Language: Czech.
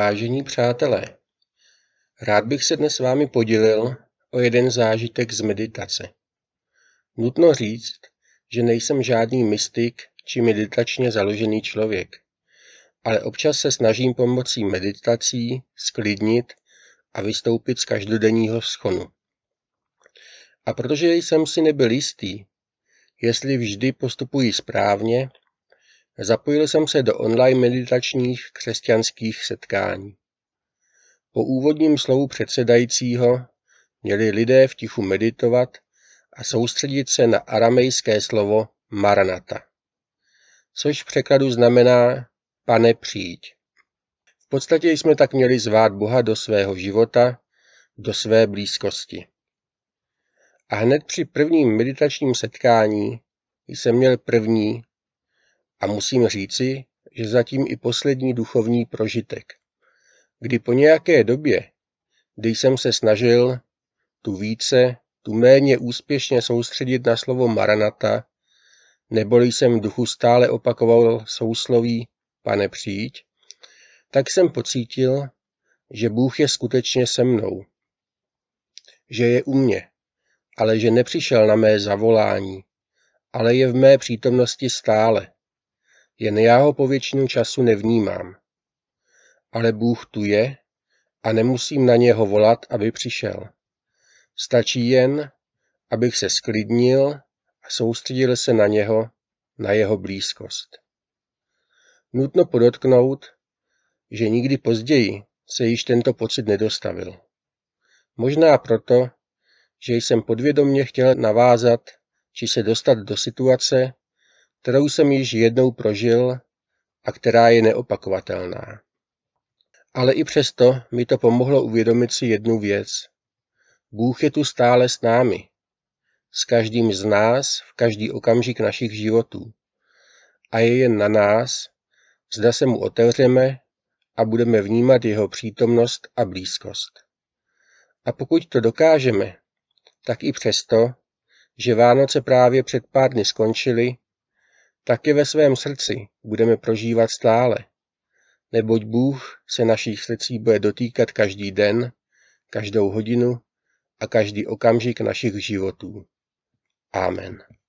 Vážení přátelé, rád bych se dnes s vámi podělil o jeden zážitek z meditace. Nutno říct, že nejsem žádný mystik či meditačně založený člověk, ale občas se snažím pomocí meditací sklidnit a vystoupit z každodenního vzchonu. A protože jsem si nebyl jistý, jestli vždy postupuji správně, zapojil jsem se do online meditačních křesťanských setkání. Po úvodním slovu předsedajícího měli lidé v tichu meditovat a soustředit se na aramejské slovo Maranata, což v překladu znamená Pane, přijď. V podstatě jsme tak měli zvát Boha do svého života, do své blízkosti. A hned při prvním meditačním setkání jsem měl první a musím říci, že zatím i poslední duchovní prožitek, kdy po nějaké době, kdy jsem se snažil tu více, tu méně úspěšně soustředit na slovo Maranata, neboli jsem v duchu stále opakoval sousloví Pane, přijď, tak jsem pocítil, že Bůh je skutečně se mnou, že je u mě, ale že nepřišel na mé zavolání, ale je v mé přítomnosti stále. Jen já ho po většinu času nevnímám. Ale Bůh tu je a nemusím na něho volat, aby přišel. Stačí jen, abych se sklidnil a soustředil se na něho, na jeho blízkost. Nutno podotknout, že nikdy později se již tento pocit nedostavil. Možná proto, že jsem podvědomě chtěl navázat či se dostat do situace, kterou jsem již jednou prožil a která je neopakovatelná. Ale i přesto mi to pomohlo uvědomit si jednu věc. Bůh je tu stále s námi, s každým z nás v každý okamžik našich životů. A je jen na nás, zda se mu otevřeme a budeme vnímat jeho přítomnost a blízkost. A pokud to dokážeme, tak i přesto, že Vánoce právě před pár dny skončily, tak je ve svém srdci budeme prožívat stále, neboť Bůh se našich srdcí bude dotýkat každý den, každou hodinu a každý okamžik našich životů. Amen.